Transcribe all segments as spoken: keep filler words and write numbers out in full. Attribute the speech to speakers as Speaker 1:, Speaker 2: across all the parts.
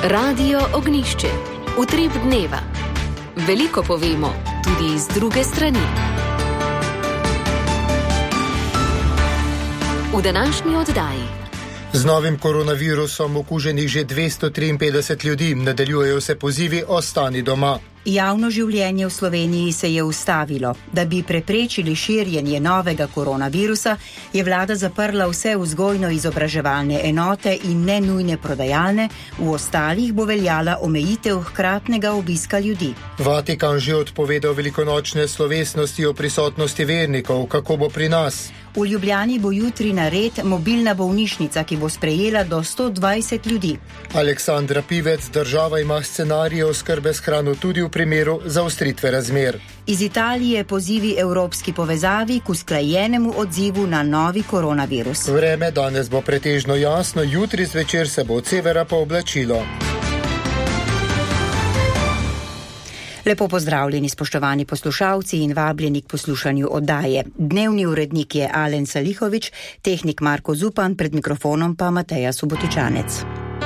Speaker 1: Radio Ognjišče. Utrip dneva. Veliko povemo, tudi iz druge strani. V današnji oddaji.
Speaker 2: Z novim koronavirusom okuženih že dvesto triinpetdeset ljudi, nadaljujejo se pozivi ostani doma.
Speaker 3: Javno življenje v Sloveniji se je ustavilo. Da bi preprečili širjenje novega koronavirusa, je vlada zaprla vse vzgojno-izobraževalne enote in nenujne prodajalne, v ostalih bo veljala omejitev hkratnega obiska ljudi.
Speaker 2: Vatikan že odpovedal velikonočne slovesnosti o prisotnosti vernikov. Kako bo pri nas?
Speaker 3: V Ljubljani bo jutri nared mobilna bolnišnica, ki bo sprejela do sto dvajset ljudi.
Speaker 2: Aleksandra Pivec, država ima scenarije oskrbe s hrano tudi v primeru zaostritve razmer.
Speaker 3: Iz Italije pozivi evropski povezavi k usklajenemu odzivu na novi koronavirus.
Speaker 2: Vreme danes bo pretežno jasno, jutri zvečer se bo od severa pooblačilo.
Speaker 3: Lepo pozdravljeni, spoštovani poslušalci in vabljeni k poslušanju oddaje. Dnevni urednik je Alen Salihovič, tehnik Marko Zupan, pred mikrofonom pa Mateja Subotičanec.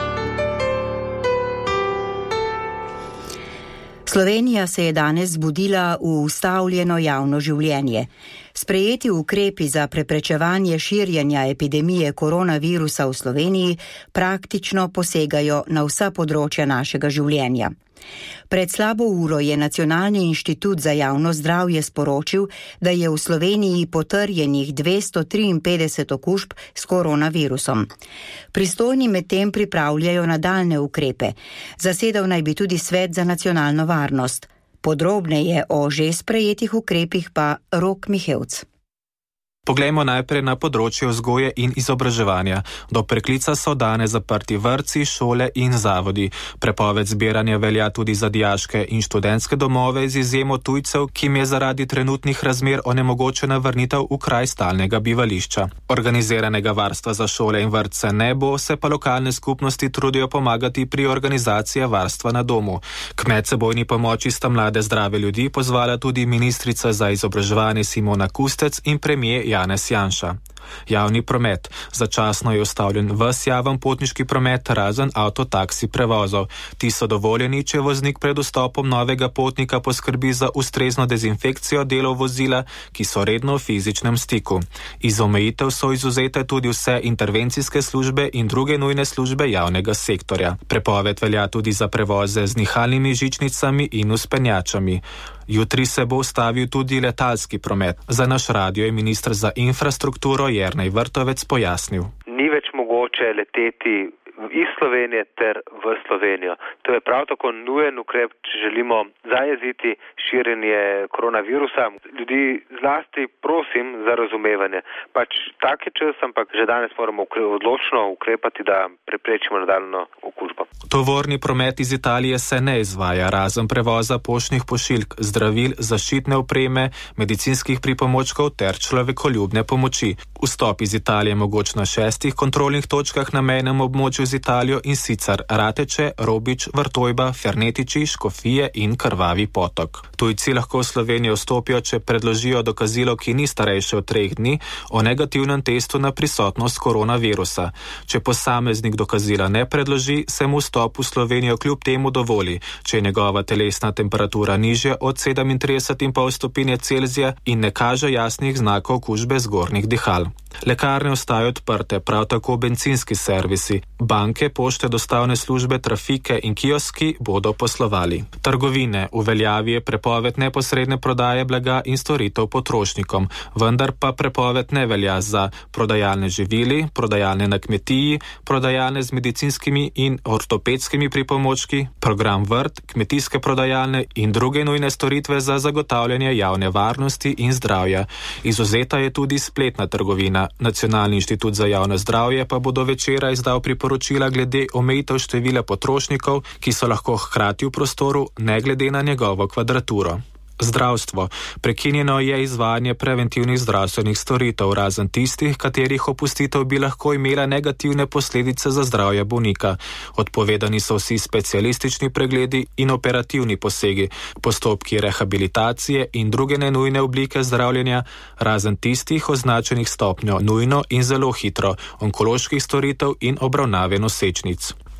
Speaker 3: Slovenija se je danes zbudila v ustavljeno javno življenje. Sprejeti ukrepi za preprečevanje širjenja epidemije koronavirusa v Sloveniji praktično posegajo na vsa področja našega življenja. Pred slabo uro je Nacionalni inštitut za javno zdravje sporočil, da je v Sloveniji potrjenih dvesto triinpetdeset okužb s koronavirusom. Pristojni medtem pripravljajo nadaljne ukrepe. Zasedal naj bi tudi Svet za nacionalno varnost. Podrobneje o že sprejetih ukrepih pa Rok Mihevc.
Speaker 4: Poglejmo najprej na področje vzgoje in izobraževanja. Do preklica so danes zaprti vrtci, šole in zavodi. Prepoved zbiranja velja tudi za dijaške in študentske domove z izjemo tujcev, ki jim je zaradi trenutnih razmer onemogočena vrnitev v kraj stalnega bivališča. Organiziranega varstva za šole in vrtce ne bo, se pa lokalne skupnosti trudijo pomagati pri organizaciji varstva na domu. K medsebojni pomoči sta mlade zdrave ljudi pozvala tudi ministrica za izobraževanje Simona Kustec in premier Janez Janša. Javni promet. Začasno je ustavljen ves javen potniški promet, razen avtotaksi prevozov. Ti so dovoljeni, če voznik pred vstopom novega potnika poskrbi za ustrezno dezinfekcijo delov vozila, ki so redno v fizičnem stiku. Iz omejitev so izvzete tudi vse intervencijske službe in druge nujne službe javnega sektorja. Prepoved velja tudi za prevoze z nihalnimi žičnicami in vzpenjačami. Jutri se bo ustavil tudi letalski promet. Za naš radio je minister za infrastrukturo Jernej Vrtovec pojasnil.
Speaker 5: Ni več mogoče leteti iz Slovenije ter v Slovenijo. To je prav tako nujen ukrep, če želimo zajeziti širjenje koronavirusa. Ljudi zlasti prosim za razumevanje. Pač tak je čas, ampak že danes moramo odločno ukrepati, da preprečimo nadaljnjo okužbo.
Speaker 4: Tovorni promet iz Italije se ne izvaja, razen prevoza poštnih pošiljk, zdravil, zaščitne opreme, medicinskih pripomočkov ter človekoljubne pomoči. Vstop iz Italije je mogoč na šestih kontrolnih točkah na mejnem območju z Italijo, in sicer Rateče, Robič, Vrtojba, Fernetiči, Škofije in Krvavi potok. Tujci lahko v Slovenijo vstopijo, če predložijo dokazilo, ki ni starejše od treh dni, o negativnem testu na prisotnost koronavirusa. Če posameznik dokazila ne predloži, se mu vstop v Slovenijo kljub temu dovoli, če je njegova telesna temperatura nižja od sedemintrideset celih pet stopinje Celzija in ne kaže jasnih znakov okužbe zgornjih dihal. Lekarne ostajajo odprte, prav tako bencinski servisi. Banke, pošte, dostavne službe, trafike in kioski bodo poslovali. Trgovine. V veljavi je prepoved neposredne prodaje blaga in storitev potrošnikom, vendar pa prepoved ne velja za prodajalne živili, prodajalne na kmetiji, prodajalne z medicinskimi in ortopedskimi pripomočki, program vrt, kmetijske prodajalne in druge nujne storitve za zagotavljanje javne varnosti in zdravja. Izvzeta je tudi spletna trgovina. Nacionalni inštitut za javno zdravje pa bo do večera izdal priporočila glede omejitev števila potrošnikov, ki so lahko hkrati v prostoru, ne glede na njegovo kvadraturo. Zdravstvo. Prekinjeno je izvajanje preventivnih zdravstvenih storitev, razen tistih, katerih opustitev bi lahko imela negativne posledice za zdravje bolnika. Odpovedani so vsi specialistični pregledi in operativni posegi, postopki rehabilitacije in druge nenujne oblike zdravljenja, razen tistih označenih stopnjo nujno in zelo hitro, onkoloških storitev in obravnave nosečnic.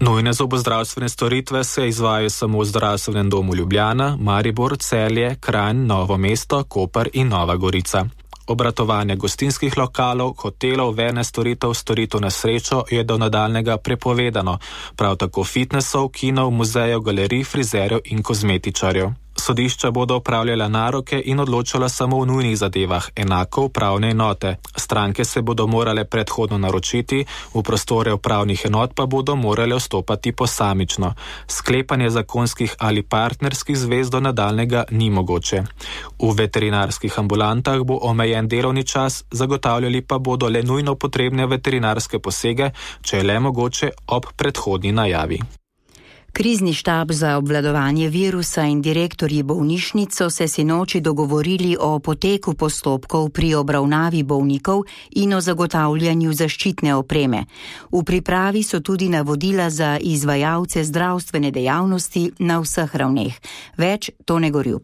Speaker 4: Nujne zobozdravstvene storitve se izvajajo samo v zdravstvenem domu Ljubljana, Maribor, Celje, Kranj, Novo mesto, Koper in Nova Gorica. Obratovanje gostinskih lokalov, hotelov, verne storitev, storitev na srečo je do nadaljnega prepovedano, prav tako fitnesov, kinov, muzejev, galerij, frizerjev in kozmetičarjev. Sodišča bodo upravljala naroke in odločala samo v nujnih zadevah, enako upravne enote. Stranke se bodo morale predhodno naročiti, v prostore upravnih enot pa bodo morale vstopati posamično. Sklepanje zakonskih ali partnerskih zvez do nadaljnega ni mogoče. V veterinarskih ambulantah bo omejen delovni čas, zagotavljali pa bodo le nujno potrebne veterinarske posege, če je le mogoče ob predhodni najavi.
Speaker 3: Krizni štab za obvladovanje virusa in direktorji bolnišnic so se sinoči dogovorili o poteku postopkov pri obravnavi bolnikov in o zagotavljanju zaščitne opreme. V pripravi so tudi navodila za izvajalce zdravstvene dejavnosti na vseh ravneh. Več Tone Gorjup.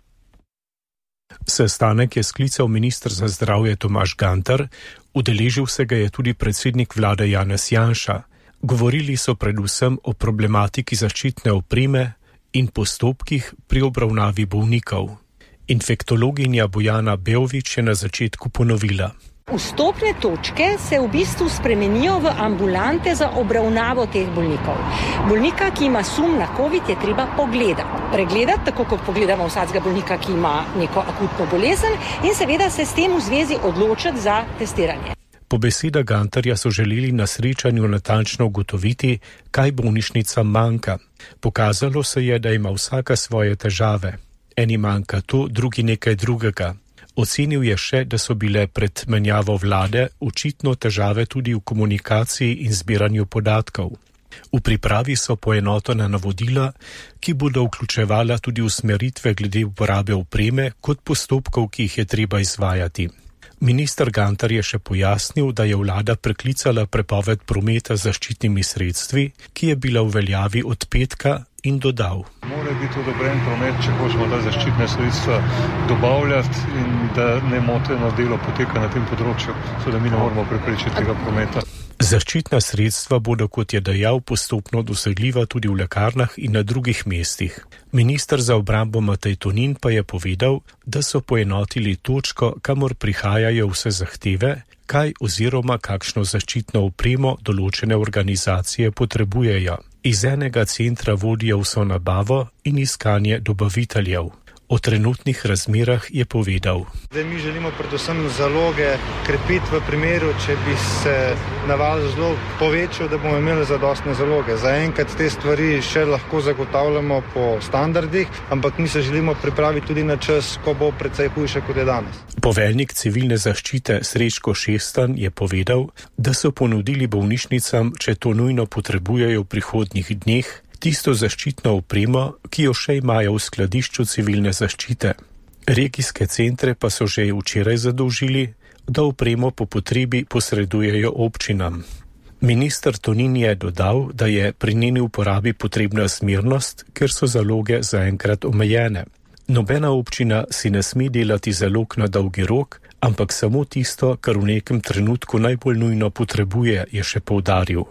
Speaker 6: Sestanek je sklical minister za zdravje Tomaž Gantar, udeležil se ga je tudi predsednik vlade Janez Janša. Govorili so predvsem o problematiki zaščitne opreme in postopkih pri obravnavi bolnikov. Infektologinja Bojana Beovič je na začetku ponovila.
Speaker 7: Vstopne točke se v bistvu spremenijo v ambulante za obravnavo teh bolnikov. Bolnika, ki ima sum na COVID, je treba pogledati. Pregledati, tako kot pogledamo vsakega bolnika, ki ima neko akutno bolezen in seveda se s tem v zvezi odločiti za testiranje.
Speaker 6: Po besedah Gantarja so želeli na srečanju natančno ugotoviti, kaj bolnišnica manjka. Pokazalo se je, da ima vsaka svoje težave. Eni manjka to, drugi nekaj drugega. Ocenil je še, da so bile pred menjavo vlade očitno težave tudi v komunikaciji in zbiranju podatkov. V pripravi so poenotena navodila, ki bodo vključevala tudi usmeritve glede uporabe opreme kot postopkov, ki jih je treba izvajati. Minister Gantar je še pojasnil, da je vlada preklicala prepoved prometa z zaščitnimi sredstvi, ki je bila v veljavi od petka, in dodal.
Speaker 8: Mora biti odobren promet, če hočemo ta zaščitne sredstva dobavljati in da nemoteno delo poteka na tem področju, so da mi ne moramo preprečiti tega prometa.
Speaker 6: Zaščitna sredstva bodo, kot je dejal, postopno dosegljiva tudi v lekarnah in na drugih mestih. Minister za obrambo Matej Tonin pa je povedal, da so poenotili točko, kamor prihajajo vse zahteve, kaj oziroma kakšno zaščitno opremo določene organizacije potrebujejo. Iz enega centra vodijo vso nabavo in iskanje dobaviteljev. O trenutnih razmerah je povedal.
Speaker 9: Zdaj mi želimo predvsem zaloge krepiti v primeru, če bi se naval zelo povečal, da bomo imeli zadostne zaloge. Zaenkrat te stvari še lahko zagotavljamo po standardih, ampak mi se želimo pripraviti tudi na čas, ko bo precej hujše, kot je danes.
Speaker 6: Poveljnik civilne zaščite Srečko Šestan je povedal, da so ponudili bolnišnicam, če to nujno potrebujejo v prihodnjih dneh, tisto zaščitno opremo, ki jo še imajo v skladišču civilne zaščite. Regijske centre pa so že včeraj zadolžili, da opremo po potrebi posredujejo občinam. Minister Tonin je dodal, da je pri njeni uporabi potrebna smernost, ker so zaloge zaenkrat omejene. Nobena občina si ne sme delati zalog na dolgi rok, ampak samo tisto, kar v nekem trenutku najbolj nujno potrebuje, je še poudaril.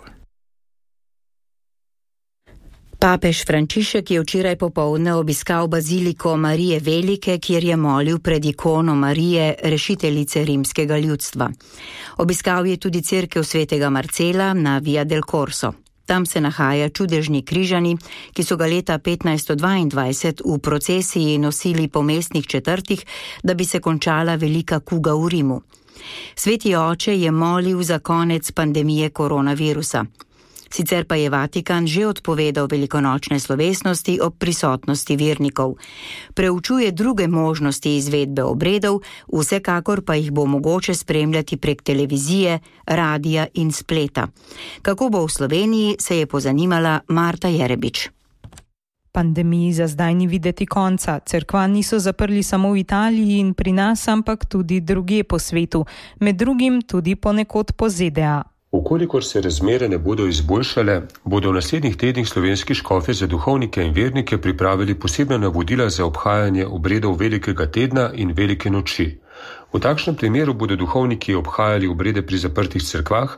Speaker 3: Papež Frančišek je včeraj popoldne obiskal baziliko Marije Velike, kjer je molil pred ikono Marije, rešiteljice rimskega ljudstva. Obiskal je tudi cerkev svetega Marcela na Via del Corso. Tam se nahaja čudežni križani, ki so ga leta petnajststo dvaindvajset v procesiji nosili po mestnih četrtih, da bi se končala velika kuga v Rimu. Sveti oče je molil za konec pandemije koronavirusa. Sicer pa je Vatikan že odpovedal velikonočne slovesnosti ob prisotnosti vernikov. Preučuje druge možnosti izvedbe obredov, vsekakor pa jih bo mogoče spremljati prek televizije, radija in spleta. Kako bo v Sloveniji, se je pozanimala Marta Jerebič.
Speaker 10: Pandemiji za zdaj ni videti konca. Cerkva niso zaprli samo v Italiji in pri nas, ampak tudi drugje po svetu, med drugim tudi ponekod po Z D A.
Speaker 11: Vkolikor se razmere ne bodo izboljšale, bodo v naslednjih tednih slovenski škofje za duhovnike in vernike pripravili posebna navodila za obhajanje obredov velikega tedna in velike noči. V takšnem primeru bodo duhovniki obhajali obrede pri zaprtih cerkvah,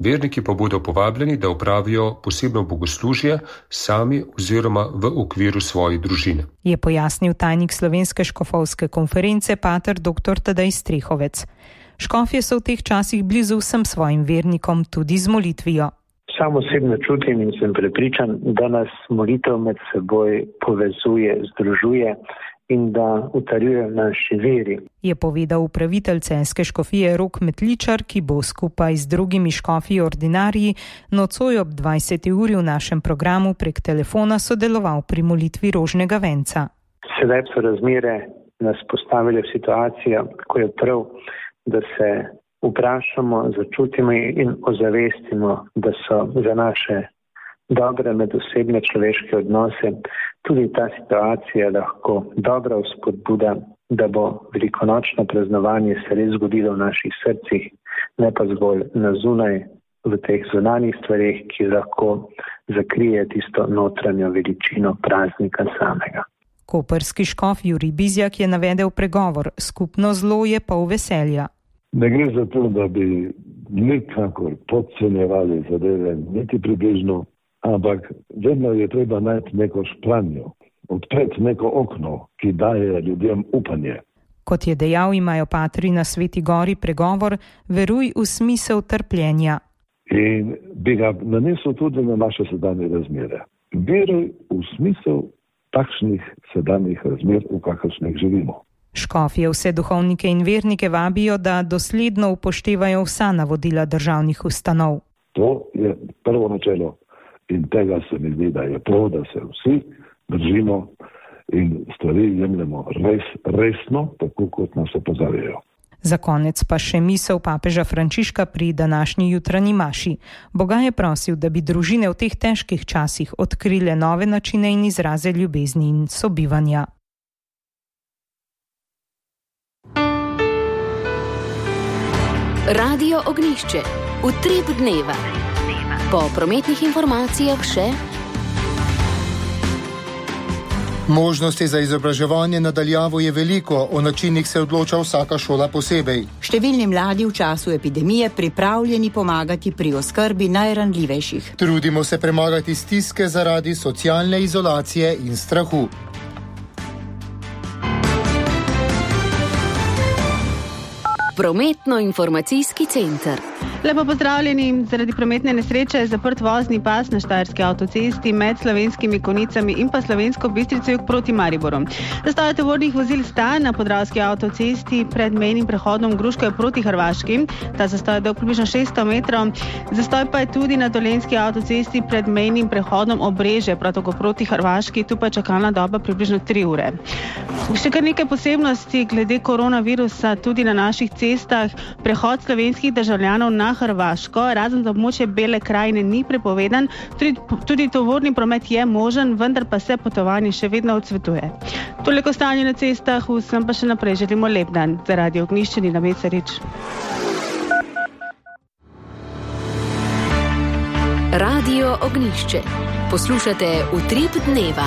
Speaker 11: Verniki pa bodo povabljeni, da opravijo posebno bogoslužje sami oziroma v okviru svoje družine.
Speaker 10: Je pojasnil tajnik Slovenske škofovske konference pater dr. Tadej Strehovec. Škofje so v teh časih blizu vsem svojim vernikom, tudi z molitvijo.
Speaker 12: Sam osebno čutim in sem prepričan, da nas molitev med seboj povezuje, združuje in da utrjuje v naši veri.
Speaker 10: Je povedal upravitelj Celjske škofije Rok Metličar, ki bo skupaj z drugimi škofji ordinariji nocoj ob dvajseti uri v našem programu prek telefona sodeloval pri molitvi rožnega venca.
Speaker 12: Sedaj so razmere nas postavile v situacijo, ko je prav, da se vprašamo, začutimo in ozavestimo, da so za naše dobre medosebne človeške odnose tudi ta situacija lahko dobra vzpodbuda, da bo velikonočno praznovanje se res zgodilo v naših srcih, ne pa zgolj na zunaj v teh zunanjih stvareh, ki lahko zakrije tisto notranjo veličino praznika samega.
Speaker 10: Koprski škof Jurij Bizjak je navedel pregovor, skupno zlo je pol veselja.
Speaker 13: Ne gre za to, da bi nikakor podcenjevali zadeve, niti približno, ampak vedno je treba najti neko špranjo, odpreti neko okno, ki daje ljudem upanje.
Speaker 10: Kot je dejal, imajo patri na Sveti Gori pregovor, veruj v smisel trpljenja.
Speaker 13: In bi ga nanesel tudi na naše sedanje razmere. Veruj v smisel takšnih sedanjih razmer, v kakršnih živimo.
Speaker 10: Škofje vse duhovnike in vernike vabijo, da dosledno upoštevajo vsa navodila državnih ustanov.
Speaker 13: To je prvo načelo in tega se mi zdi, da je prav, da se vsi držimo in stvari jemljemo res, resno, tako kot nas opozarjajo.
Speaker 10: Za konec pa še misel papeža Frančiška pri današnji jutranji maši. Boga je prosil, da bi družine v teh težkih časih odkrile nove načine in izraze ljubezni in sobivanja.
Speaker 1: Radio Ognjišče. Utrip dneva. Po prometnih informacijah še
Speaker 2: možnosti za izobraževanje nadaljavo je veliko, o načinih se odloča vsaka šola posebej.
Speaker 3: Številni mladi v času epidemije pripravljeni pomagati pri oskrbi najranljivejših.
Speaker 2: Trudimo se premagati stiske zaradi socialne izolacije in strahu.
Speaker 1: Prometno-informacijski center.
Speaker 14: Lepo pozdravljeni. Zaradi prometne nesreče je zaprt vozni pas na Štajerski avtocesti med Slovenskimi Konjicami in pa Slovensko Bistrico jug proti Mariboru. Zastoj tovornih vozil sta na Podravski avtocesti pred mejnim prehodom Gruško proti Hrvaški. Ta zastoj je dolg približno šeststo metrov. Zastoj pa je tudi na Dolenjski avtocesti pred mejnim prehodom Obrežje, prav tako proti Hrvaški. Tu pa je čakalna doba približno tri ure. Še kar nekaj posebnosti glede koronavirusa tudi na naših cestah. Prehod slovenskih državljanov na Hrvaško, razen za območje Bele krajine, ni prepovedan. Tudi, tudi tovorni promet je možen, vendar pa se potovanje še vedno odsvetuje. Toliko stanje na cestah, vsem pa še naprej želimo lep dan. Za Radio Ognjišče Nina Mesarič.
Speaker 1: Radio Ognjišče. Poslušate Utrip dneva.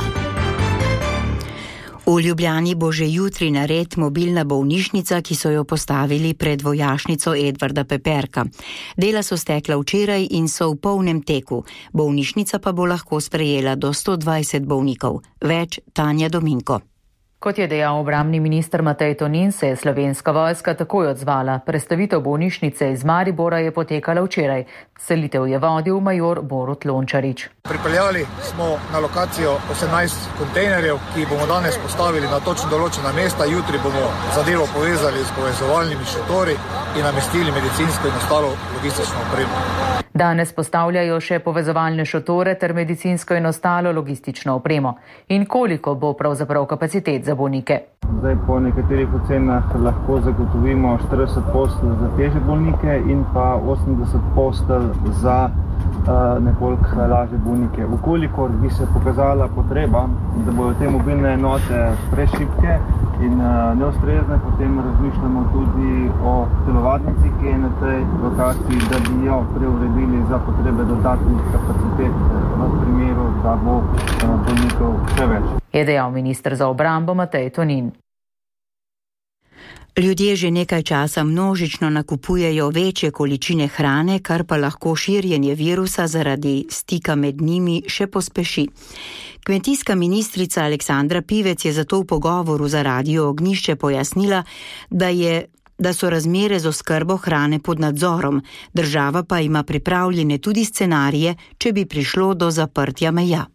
Speaker 3: V Ljubljani bo že jutri nared mobilna bolnišnica, ki so jo postavili pred vojašnico Edvarda Peperka. Dela so stekla včeraj in so v polnem teku. Bolnišnica pa bo lahko sprejela do sto dvajset bolnikov. Več Tanja Dominko.
Speaker 15: Kot je dejal obrambni minister Matej Tonin, se je Slovenska vojska takoj odzvala. Prestavitev bolnišnice iz Maribora je potekala včeraj. Selitev je vodil major Borut Lončarič.
Speaker 16: Pripeljali smo na lokacijo osemnajst kontejnerjev, ki bomo danes postavili na točno določena mesta. Jutri bomo zadevo povezali z povezovalnimi šotori in namestili medicinsko in ostalo logistično opremo.
Speaker 15: Danes postavljajo še povezovalne šotore ter medicinsko in ostalo logistično opremo. In koliko bo pravzaprav kapacitet za bolnike?
Speaker 17: Zdaj po nekaterih ocenah lahko zagotovimo štirideset postelj za težje bolnike in pa osemdeset postelj za uh, nekoliko lažje bolnike. Ukolikor bi se pokazala potreba, da bodo te mobilne enote prešibke in uh, neustrezne, potem razmišljamo tudi o telovadnici, ki je na tej lokaciji, da bi jo preuredili za potrebe dodatnih kapacitet v primeru, da bo uh, bolnikov še več.
Speaker 15: Je dejal minister za obrambo Matej Tonin.
Speaker 3: Ljudje že nekaj časa množično nakupujejo večje količine hrane, kar pa lahko širjenje virusa zaradi stika med njimi še pospeši. Kmetijska ministrica Aleksandra Pivec je zato v pogovoru za Radio Ognjišče pojasnila, da je da so razmere z oskrbo hrane pod nadzorom, država pa ima pripravljene tudi scenarije, če bi prišlo do zaprtja meja.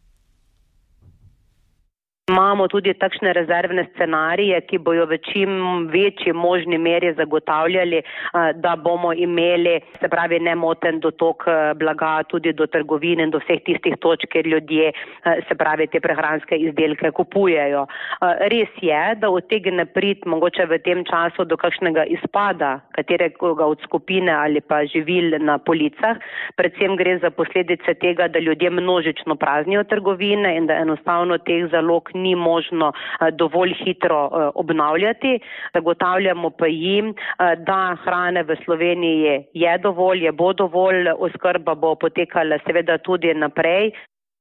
Speaker 18: Imamo tudi takšne rezervne scenarije, ki bojo v čim večji možni meri zagotavljali, da bomo imeli, se pravi, nemoten dotok blaga tudi do trgovine in do vseh tistih točk, kjer ljudje, se pravi, te prehranske izdelke kupujejo. Res je, da utegne priti mogoče v tem času do kakšnega izpada katerega od skupine ali pa živil na policah. Predvsem gre za posledice tega, da ljudje množično praznijo trgovine in da enostavno teh zalog ni možno dovolj hitro obnavljati. Zagotavljamo pa jim, da hrane v Sloveniji je dovolj, je bo dovolj, oskrba bo potekala seveda tudi naprej.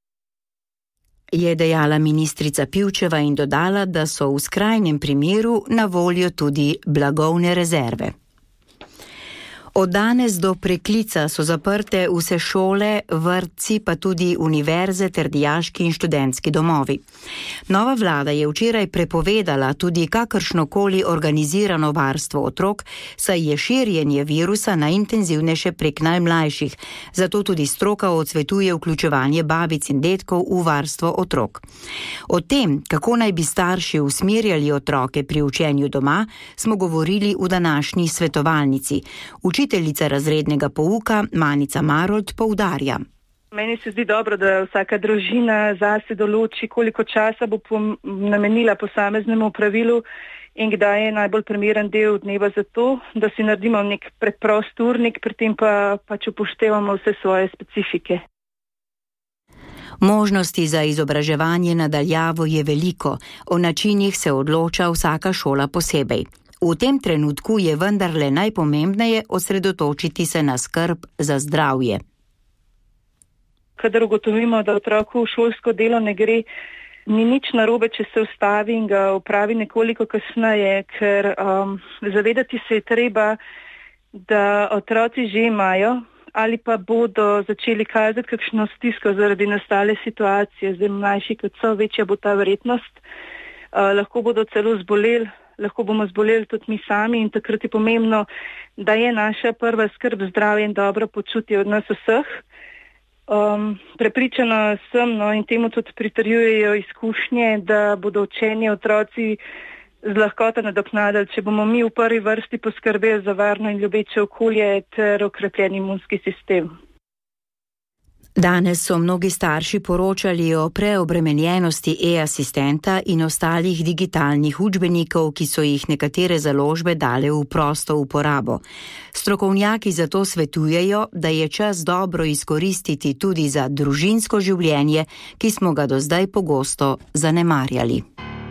Speaker 3: Je dejala ministrica Pivčeva in dodala, da so v skrajnem primeru na voljo tudi blagovne rezerve. Od danes do preklica so zaprte vse šole, vrtci, pa tudi univerze ter dijaški in študentski domovi. Nova vlada je včeraj prepovedala tudi kakršnokoli organizirano varstvo otrok, saj je širjenje virusa najintenzivnejše prek najmlajših, zato tudi stroka odsvetuje vključevanje babic in dedkov v varstvo otrok. O tem, kako naj bi starši usmerjali otroke pri učenju doma, smo govorili v današnji svetovalnici. Učiteljica razrednega pouka Manica Marolt poudarja.
Speaker 19: Meni se zdi dobro, da vsaka družina zase določi, koliko časa bo namenila posameznemu pravilu in kdaj je najbolj primeren del dneva za to, da si naredimo nek preprost urnik, pri tem pa pač upoštevamo vse svoje specifike.
Speaker 3: Možnosti za izobraževanje nadaljavo je veliko, o načinih se odloča vsaka šola posebej. V tem trenutku je vendarle najpomembneje osredotočiti se na skrb za zdravje.
Speaker 19: Kadar ugotovimo, da otroku šolsko delo ne gre, ni nič narobe, če se ustavi in ga opravi nekoliko kasneje, ker um, zavedati se je treba, da otroci že imajo ali pa bodo začeli kazati kakšno stisko zaradi nastale situacije. Zdaj mlajši kot so, večja bo ta verjetnost. Uh, lahko bodo celo zboleli. Lahko bomo zboleli tudi mi sami in takrat je pomembno, da je naša prva skrb zdravje in dobro počutje od nas vseh. Um, prepričana sem, no, in temu tudi pritrjujejo izkušnje, da bodo učenje otroci z lahkoto nadoknadili, če bomo mi v prvi vrsti poskrbeli za varno in ljubeče okolje ter okrepljen imunski sistem.
Speaker 3: Danes so mnogi starši poročali o preobremenjenosti e-asistenta in ostalih digitalnih učbenikov, ki so jih nekatere založbe dale v prosto uporabo. Strokovnjaki zato svetujejo, da je čas dobro izkoristiti tudi za družinsko življenje, ki smo ga do zdaj pogosto zanemarjali.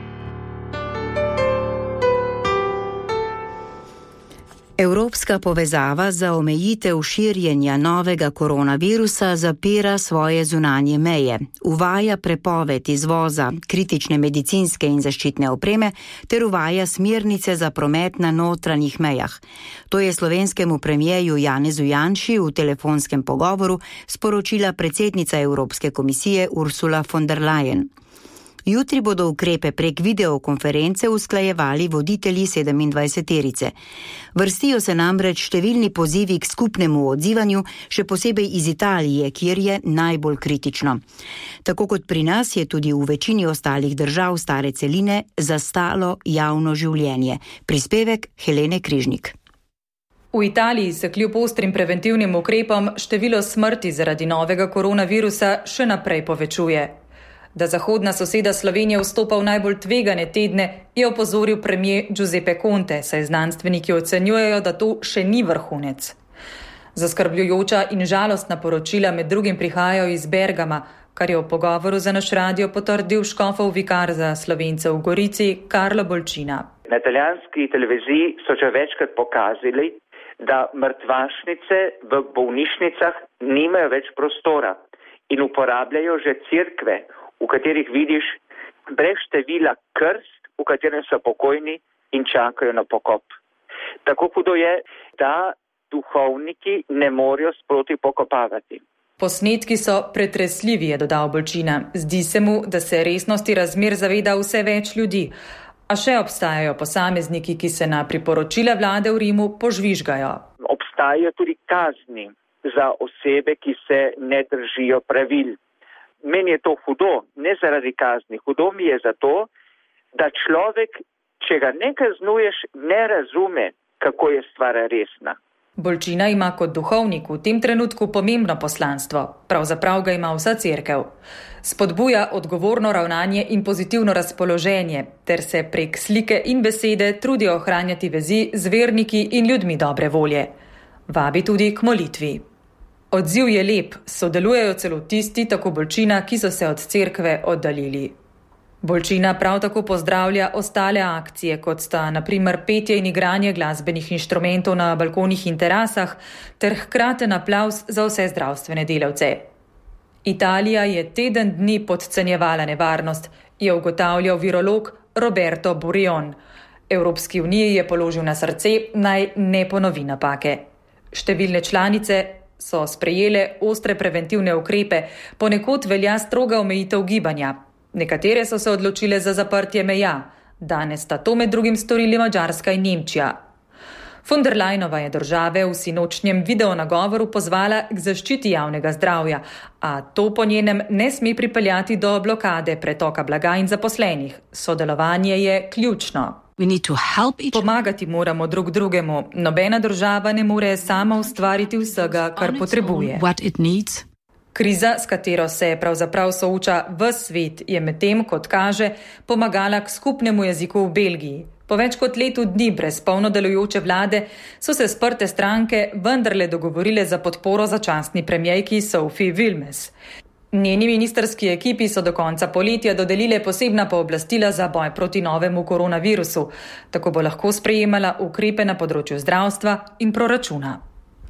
Speaker 3: Evropska povezava za omejitev širjenja novega koronavirusa zapira svoje zunanje meje, uvaja prepoved izvoza kritične medicinske in zaščitne opreme ter uvaja smernice za promet na notranjih mejah. To je slovenskemu premijeju Janezu Janši v telefonskem pogovoru sporočila predsednica Evropske komisije Ursula von der Leyen. Jutri bodo ukrepe prek videokonference usklajevali voditelji sedemindvajseterice. Vrstijo se namreč številni pozivi k skupnemu odzivanju, še posebej iz Italije, kjer je najbolj kritično. Tako kot pri nas je tudi v večini ostalih držav stare celine zastalo javno življenje. Prispevek Helene Križnik.
Speaker 15: V Italiji se kljub ostrim preventivnim ukrepom število smrti zaradi novega koronavirusa še naprej povečuje. Da zahodna soseda Slovenija vstopa v najbolj tvegane tedne, je opozoril premier Giuseppe Conte, saj znanstveniki ocenjujejo, da to še ni vrhunec. Zaskrbljujoča in žalostna poročila med drugim prihajajo iz Bergama, kar je v pogovoru za naš radio potrdil škofov vikar za Slovence v Gorici Karlo Bolčina.
Speaker 20: Na italijanski televiziji so že večkrat pokazali, da mrtvašnice v bolnišnicah nimajo več prostora in uporabljajo že cerkve, v katerih vidiš brez števila krst, v katerem so pokojni in čakajo na pokop. Tako hudo je, da duhovniki ne morejo sproti pokopavati.
Speaker 15: Posnetki so pretresljivi, je dodal Bolčina. Zdi se mu, da se resnosti razmer zaveda vse več ljudi. A še obstajajo posamezniki, ki se na priporočila vlade v Rimu požvižgajo.
Speaker 20: Obstajajo tudi kazni za osebe, ki se ne držijo pravil. Meni je to hudo, ne zaradi kazni. Hudo mi je zato, da človek, če ga ne kaznuješ, ne razume, kako je stvar resna.
Speaker 15: Bolčina ima kot duhovnik v tem trenutku pomembno poslanstvo, pravzaprav ga ima vsa cerkev. Spodbuja odgovorno ravnanje in pozitivno razpoloženje, ter se prek slike in besede trudi ohranjati vezi z verniki in ljudmi dobre volje. Vabi tudi k molitvi. Odziv je lep, sodelujejo celo tisti, tako Bolčina, ki so se od cerkve oddaljili. Bolčina prav tako pozdravlja ostale akcije, kot sta na primer petje in igranje glasbenih inštrumentov na balkonih in terasah, ter hkraten aplavz za vse zdravstvene delavce. Italija je teden dni podcenjevala nevarnost, je ugotavljal virolog Roberto Burion. Evropski uniji je položil na srce, naj ne ponovi napake. Številne članice so sprejele ostre preventivne ukrepe, ponekod velja stroga omejitev gibanja. Nekatere so se odločile za zaprtje meja. Danes sta to med drugim storili Madžarska in Nemčija. Von der Leyenova je države v sinočnjem videonagovoru pozvala k zaščiti javnega zdravja, a to po njenem ne sme pripeljati do blokade pretoka blaga in zaposlenih. Sodelovanje je ključno. Pomagati moramo drug drugemu. Nobena država ne more sama ustvariti vsega, kar potrebuje. Kriza, s katero se pravzaprav sooča ves svet, je medtem, kot kaže, pomagala k skupnemu jeziku v Belgiji. Po več kot letu dni brez polno delujoče vlade so se sprte stranke vendarle dogovorile za podporo začasni premierki Sophie Wilmes. Njeni ministerski ekipi so do konca poletja dodelile posebna pooblastila za boj proti novemu koronavirusu. Tako bo lahko sprejemala ukrepe na področju zdravstva in proračuna.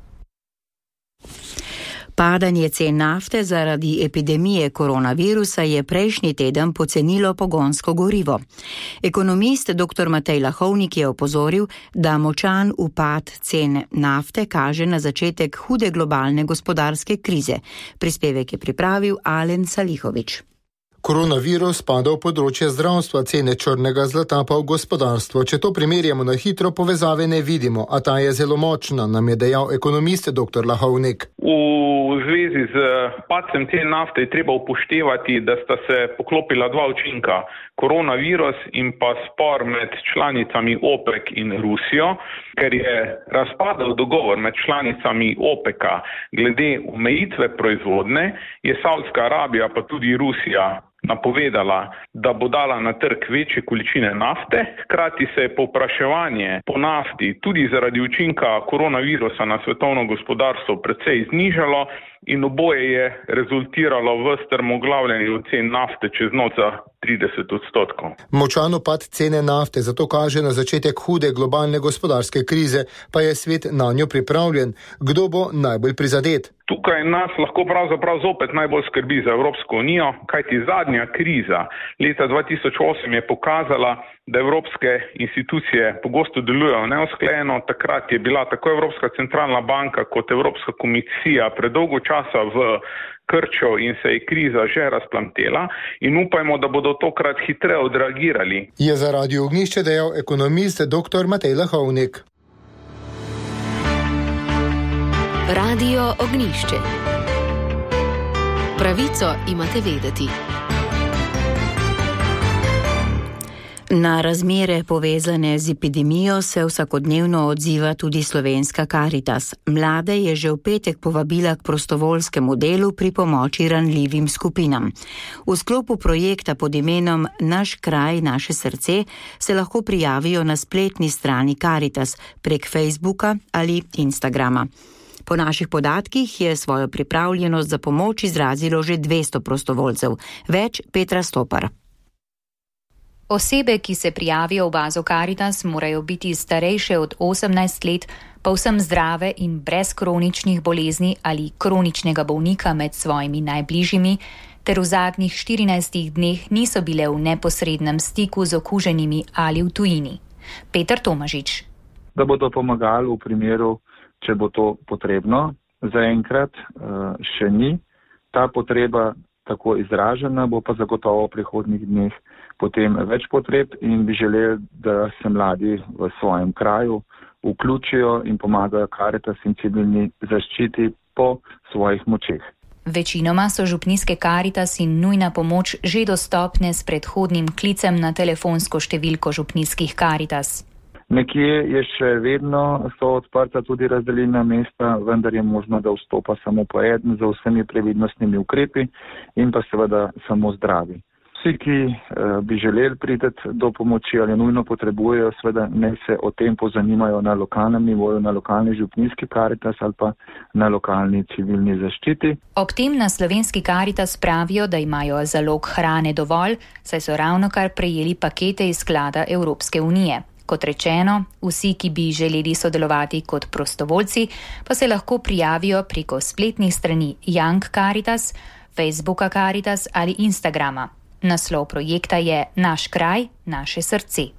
Speaker 3: Padanje cen nafte zaradi epidemije koronavirusa je prejšnji teden pocenilo pogonsko gorivo. Ekonomist dr. Matej Lahovnik je opozoril, da močan upad cen nafte kaže na začetek hude globalne gospodarske krize. Prispevek je pripravil Alen Salihovič.
Speaker 2: Koronavirus pada v področje zdravstva, cene črnega zlata pa v gospodarstvo. Če to primerjamo na hitro, povezave ne vidimo, a ta je zelo močna, nam je dejal ekonomist dr. Lahovnik.
Speaker 21: V zvezi z padcem cen nafte je treba upoštevati, da sta se poklopila dva učinka. Koronavirus in pa spor med članicami OPEC in Rusijo, ker je razpadel dogovor med članicami OPEC-a glede omejitve proizvodne, je Saudska Arabija pa tudi Rusija napovedala, da bo dala na trg večje količine nafte. Hkrati se je povpraševanje po nafti tudi zaradi učinka koronavirusa na svetovno gospodarstvo precej znižalo in oboje je rezultiralo v strmoglavljanju cen nafte čez noč za trideset odstotkov.
Speaker 2: Močan upad cene nafte zato kaže na začetek hude globalne gospodarske krize, pa je svet nanjo pripravljen. Kdo bo najbolj prizadet?
Speaker 21: Tukaj nas lahko pravzaprav zopet najbolj skrbi za Evropsko unijo, kajti zadnja kriza leta dva tisoč osem je pokazala, da evropske institucije pogosto delujejo neusklajeno. Takrat je bila tako Evropska centralna banka kot Evropska komisija predolgo časa v krčo in se je kriza že razplamtela in upajmo, da bodo tokrat hitreje odreagirali.
Speaker 2: Je za Radio Ognjišče dejal ekonomist dr. Matej Lahovnik.
Speaker 1: Radio Ognjišče. Pravico imate vedeti.
Speaker 3: Na razmere povezane z epidemijo se vsakodnevno odziva tudi Slovenska Karitas. Mlade je že v petek povabila k prostovoljskemu delu pri pomoči ranljivim skupinam. V sklopu projekta pod imenom Naš kraj, naše srce se lahko prijavijo na spletni strani Karitas prek Facebooka ali Instagrama. Po naših podatkih je svojo pripravljenost za pomoč izrazilo že dvesto prostovoljcev. Več Petra Stopar.
Speaker 22: Osebe, ki se prijavijo v bazo Karitas, morajo biti starejše od osemnajst let, povsem zdrave in brez kroničnih bolezni ali kroničnega bolnika med svojimi najbližjimi, ter v zadnjih štirinajstih dneh niso bile v neposrednem stiku z okuženimi ali v tujini. Peter Tomažič.
Speaker 17: Da bodo pomagali v primeru, če bo to potrebno. Zaenkrat še ni ta potreba tako izražena, bo pa zagotovo v prihodnjih dneh potem več potreb in bi želeli, da se mladi v svojem kraju vključijo in pomagajo Karitas in civilni zaščiti po svojih močeh.
Speaker 22: Večinoma so župnijske Karitas in nujna pomoč že dostopne s predhodnim klicem na telefonsko številko župnijskih Karitas.
Speaker 17: Nekje je še vedno so odprta tudi razdelilna mesta, vendar je možno, da vstopa samo po eden z vsemi previdnostnimi ukrepi in pa seveda samo zdravi. Vsi, ki eh, bi želeli priti do pomoči ali nujno potrebujejo, seveda ne se o tem pozanimajo na lokalnem nivoju, na lokalni župnijski Karitas ali pa na lokalni civilni zaščiti.
Speaker 22: Ob tem na slovenski Karitas pravijo, da imajo zalog hrane dovolj, saj so ravnokar prejeli pakete iz sklada Evropske unije. Kot rečeno, vsi, ki bi želeli sodelovati kot prostovoljci, pa se lahko prijavijo preko spletnih strani Young Karitas, Facebooka Karitas ali Instagrama. Naslov projekta je Naš kraj, naše srce.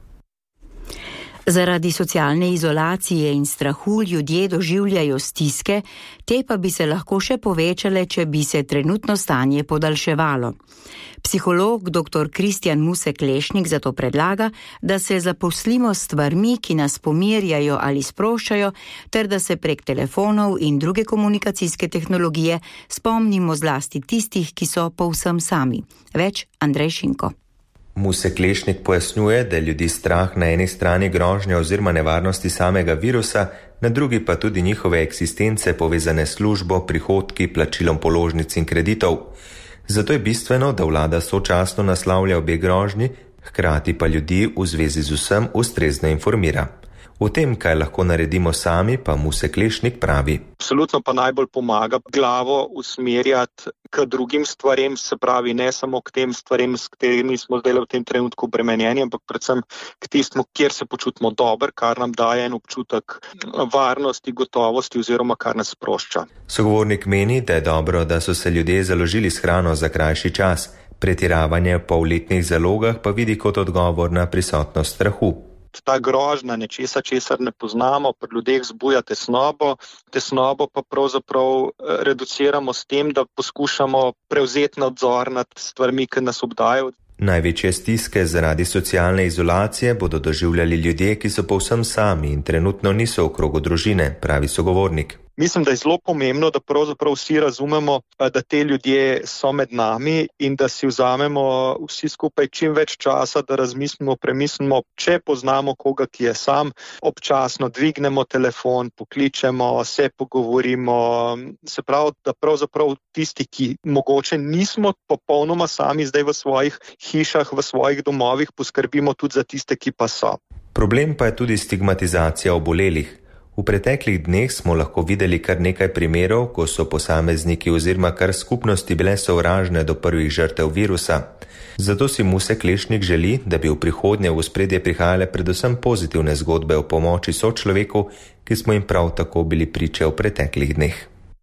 Speaker 3: Zaradi socialne izolacije in strahu ljudje doživljajo stiske, te pa bi se lahko še povečale, če bi se trenutno stanje podaljševalo. Psiholog dr. Kristjan Musek-Lešnik zato predlaga, da se zaposlimo s stvarmi, ki nas pomirjajo ali sproščajo, ter da se prek telefonov in druge komunikacijske tehnologije spomnimo zlasti tistih, ki so povsem sami. Več Andrej Šinko.
Speaker 4: Musek-Lešnik pojasnjuje, da ljudi strah na eni strani grožnja oziroma nevarnosti samega virusa, na drugi pa tudi njihove eksistence povezane s službo, prihodki, plačilom položnic in kreditov. Zato je bistveno, da vlada sočasno naslavlja obe grožnji, hkrati pa ljudi v zvezi z vsem ustrezno informira. O tem, kaj lahko naredimo sami, pa Musek-Lešnik pravi.
Speaker 5: Absolutno pa najbolj pomaga glavo usmerjati k drugim stvarem, se pravi ne samo k tem stvarem, s katerimi smo zdaj v tem trenutku obremenjeni, ampak predvsem k tistmu, kjer se počutimo dobro, kar nam daje en občutek varnosti, gotovosti oziroma kar nas sprošča.
Speaker 4: Sogovornik meni, da je dobro, da so se ljudje založili s hrano za krajši čas. Pretiravanje po letnih zalogah pa vidi kot odgovor na prisotnost strahu.
Speaker 5: Ta grožnja nečesa, česar ne poznamo, pri ljudeh zbuja tesnobo, tesnobo pa pravzaprav reduciramo s tem, da poskušamo prevzeti nadzor nad stvarmi, ki nas obdajajo.
Speaker 4: Največje stiske zaradi socialne izolacije bodo doživljali ljudje, ki so povsem sami in trenutno niso v krogu družine, pravi sogovornik.
Speaker 5: Mislim, da je zelo pomembno, da pravzaprav vsi razumemo, da te ljudje so med nami in da si vzamemo vsi skupaj čim več časa, da razmislimo, premislimo, če poznamo koga, ki je sam, občasno dvignemo telefon, pokličemo, se pogovorimo. Se pravi, da pravzaprav tisti, ki mogoče nismo popolnoma sami zdaj v svojih hišah, v svojih domovih, poskrbimo tudi za tiste, ki pa so.
Speaker 4: Problem pa je tudi stigmatizacija obolelih. V preteklih dneh smo lahko videli kar nekaj primerov, ko so posamezniki oziroma kar skupnosti bile sovražne do prvih žrtev virusa. Zato si Musek-Lešnik želi, da bi v prihodnje v ospredje prihajale predvsem pozitivne zgodbe o pomoči sočloveku, ki smo jim prav tako bili priče v preteklih dneh.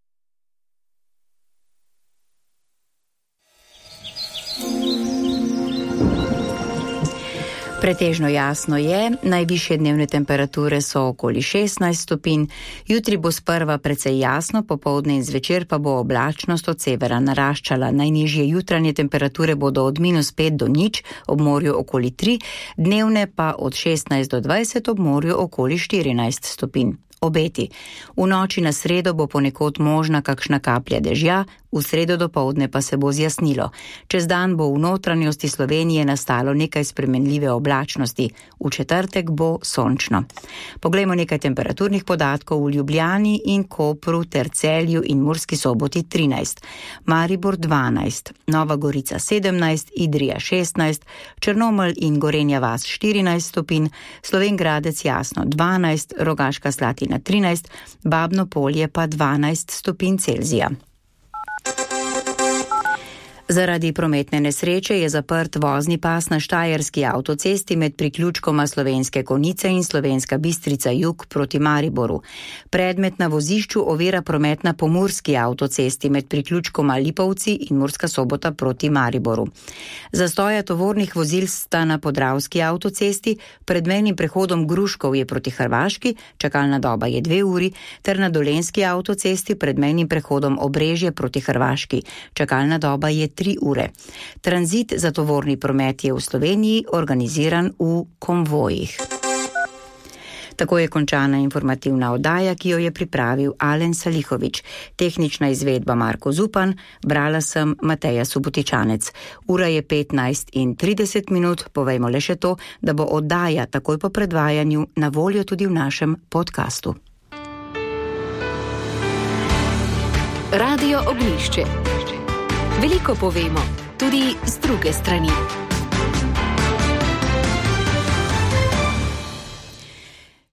Speaker 3: Pretežno jasno je, najvišje dnevne temperature so okoli šestnajst stopinj, jutri bo sprva precej jasno, popoldne in zvečer pa bo oblačnost od severa naraščala. Najnižje jutranje temperature bodo od minus pet do nič, ob morju okoli tri, dnevne pa od šestnajst do dvajset, ob morju okoli štirinajst stopinj. Obeti. V noči na sredo bo ponekod možna kakšna kaplja dežja, v sredo dopoldne pa se bo zjasnilo. Čez dan bo v notranjosti Slovenije nastalo nekaj spremenljive oblačnosti, v četrtek bo sončno. Poglejmo nekaj temperaturnih podatkov v Ljubljani in Kopru ter Celju in Murski Soboti trinajst, Maribor dvanajst, Nova Gorica sedemnajst, Idrija šestnajst, Črnomelj in Gorenja vas štirinajst stopinj, Slovenj Gradec jasno dvanajst, Rogaška Slatina trinajst, Babno Polje pa dvanajst stopinj Celzija. Zaradi prometne nesreče je zaprt vozni pas na štajerski avtocesti med priključkoma Slovenske Konjice in Slovenska Bistrica jug proti Mariboru. Predmet na vozišču ovira promet na pomurski avtocesti med priključkoma Lipovci in Murska Sobota proti Mariboru. Zastoja tovornih vozil sta na podravski avtocesti, pred mejnim prehodom Gruškov je proti Hrvaški, čakalna doba je dve uri, ter na dolenski avtocesti pred mejnim prehodom Obrežje proti Hrvaški, čakalna doba je tri ure. Tranzit za tovorni promet je v Sloveniji organiziran v konvojih. Tako je končana informativna oddaja, ki jo je pripravil Alen Salihovič. Tehnična izvedba Marko Zupan, brala sem Mateja Subotičanec. Ura je petnajst in trideset minut, povejmo le še to, da bo oddaja takoj po predvajanju na voljo tudi v našem podkastu.
Speaker 1: Radio Ognjišče. Veliko povemo, tudi z druge strani.